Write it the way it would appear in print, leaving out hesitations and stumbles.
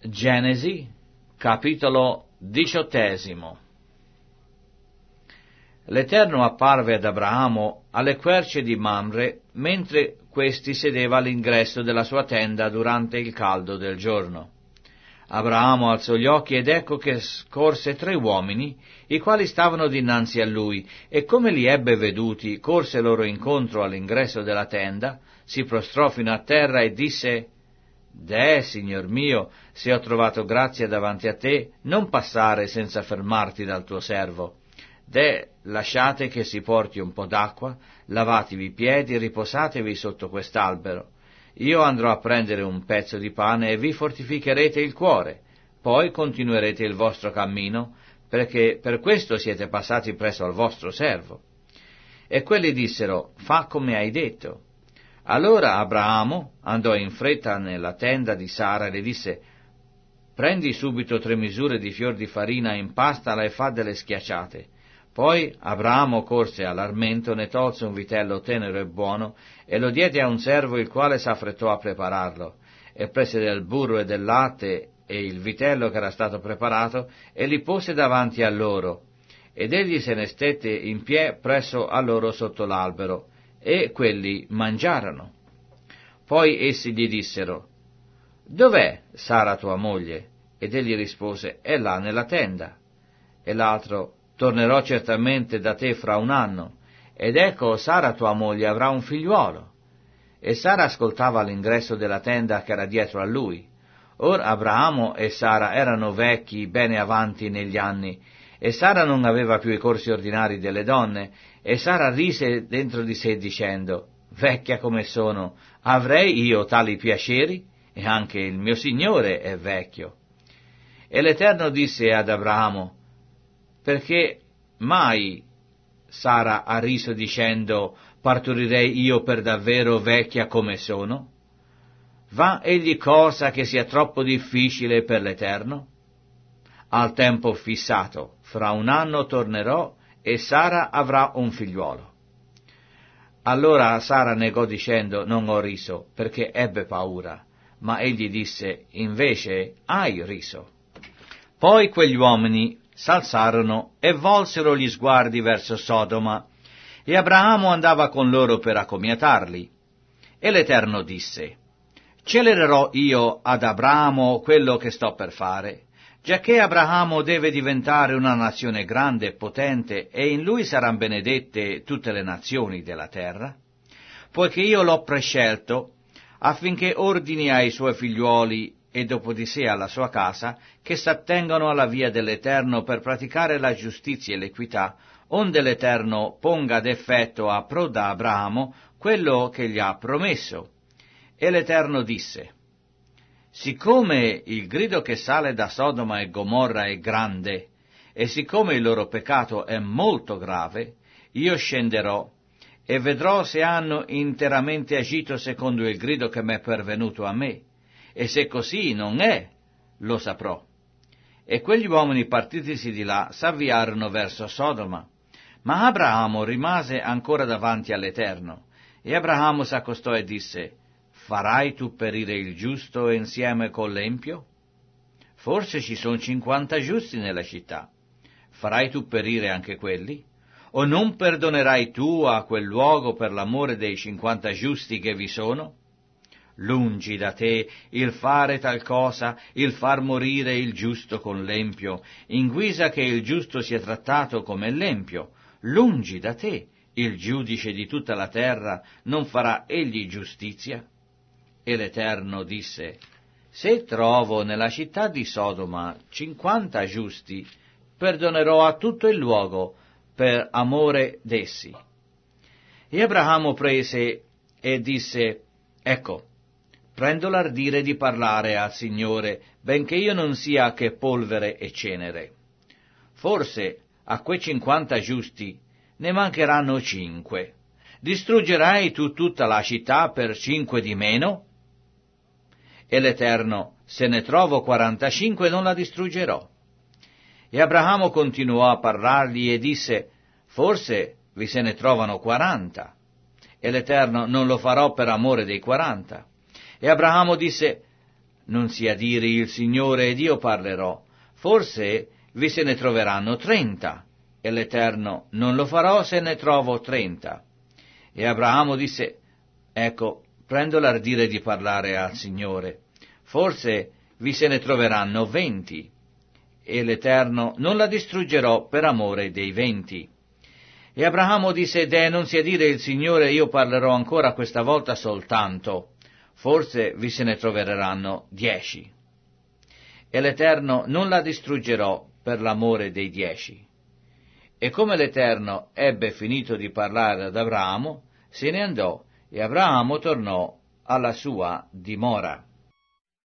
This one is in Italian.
Genesi, capitolo 18. L'Eterno apparve ad Abramo alle querce di Mamre, mentre questi sedeva all'ingresso della sua tenda durante il caldo del giorno. Abramo alzò gli occhi ed ecco che scorse 3 uomini, i quali stavano dinanzi a lui, e come li ebbe veduti, corse loro incontro all'ingresso della tenda, si prostrò fino a terra e disse: «Deh, signor mio, se ho trovato grazia davanti a te, non passare senza fermarti dal tuo servo. Deh, lasciate che si porti un po' d'acqua, lavatevi i piedi e riposatevi sotto quest'albero. Io andrò a prendere un pezzo di pane e vi fortificherete il cuore, poi continuerete il vostro cammino, perché per questo siete passati presso al vostro servo». E quelli dissero: «Fa come hai detto». Allora Abramo andò in fretta nella tenda di Sara e le disse: «Prendi subito 3 misure di fior di farina, impastala e fa delle schiacciate». Poi Abramo corse all'armento, ne tolse un vitello tenero e buono, e lo diede a un servo, il quale s'affrettò a prepararlo, e prese del burro e del latte e il vitello che era stato preparato, e li pose davanti a loro, ed egli se ne stette in piedi presso a loro sotto l'albero, e quelli mangiarono. Poi essi gli dissero: «Dov'è Sara tua moglie?» Ed egli rispose: «È là nella tenda». E l'altro: «Tornerò certamente da te fra 1 anno, ed ecco Sara tua moglie avrà un figliuolo». E Sara ascoltava all'ingresso della tenda che era dietro a lui. Or Abramo e Sara erano vecchi, bene avanti negli anni, e Sara non aveva più i corsi ordinari delle donne, e Sara rise dentro di sé dicendo: «Vecchia come sono, avrei io tali piaceri? E anche il mio Signore è vecchio». E l'Eterno disse ad Abramo: «Perché mai Sara ha riso dicendo: partorirei io per davvero vecchia come sono? Va egli cosa che sia troppo difficile per l'Eterno? Al tempo fissato, fra 1 anno tornerò e Sara avrà un figliuolo». Allora Sara negò dicendo: «Non ho riso», perché ebbe paura. Ma egli disse: «Invece hai riso». Poi quegli uomini s'alzarono e volsero gli sguardi verso Sodoma, e Abramo andava con loro per accomiatarli. E l'Eterno disse: «Celererò io ad Abramo quello che sto per fare, giacché Abramo deve diventare una nazione grande e potente, e in lui saranno benedette tutte le nazioni della terra, poiché io l'ho prescelto affinché ordini ai suoi figliuoli e dopo di sé alla sua casa che s'attengano alla via dell'Eterno per praticare la giustizia e l'equità, onde l'Eterno ponga ad effetto a pro da Abramo quello che gli ha promesso». E l'Eterno disse: «Siccome il grido che sale da Sodoma e Gomorra è grande, e siccome il loro peccato è molto grave, io scenderò e vedrò se hanno interamente agito secondo il grido che m'è pervenuto a me, e se così non è, lo saprò». E quegli uomini partitisi di là s'avviarono verso Sodoma, ma Abramo rimase ancora davanti all'Eterno. E Abramo s'accostò e disse: «Farai tu perire il giusto insieme con l'empio? Forse ci sono 50 giusti nella città. Farai tu perire anche quelli? O non perdonerai tu a quel luogo per l'amore dei 50 giusti che vi sono? Lungi da te il fare tal cosa, il far morire il giusto con l'empio, in guisa che il giusto sia trattato come l'empio. Lungi da te il giudice di tutta la terra, non farà egli giustizia?» E l'Eterno disse: «Se trovo nella città di Sodoma 50 giusti, perdonerò a tutto il luogo per amore d'essi». E Abramo prese e disse: «Ecco, prendo l'ardire di parlare al Signore, benché io non sia che polvere e cenere. Forse a quei 50 giusti ne mancheranno 5. Distruggerai tu tutta la città per 5 di meno?» E l'Eterno: «Se ne trovo 45 non la distruggerò». E Abramo continuò a parlargli e disse: «Forse vi se ne trovano 40. E l'Eterno: «Non lo farò per amore dei 40. E Abramo disse: non sia dire il Signore ed io parlerò, forse vi se ne troveranno 30, e l'Eterno non lo farò se ne trovo 30. E Abramo disse, ecco, prendo l'ardire di parlare al Signore, forse vi se ne troveranno 20, e l'Eterno non la distruggerò per amore dei 20. E Abramo disse, non sia dire il Signore, io parlerò ancora questa volta soltanto, forse vi se ne troveranno 10. E l'Eterno non la distruggerò per l'amore dei 10. E come l'Eterno ebbe finito di parlare ad Abramo, se ne andò, e Abramo tornò alla sua dimora.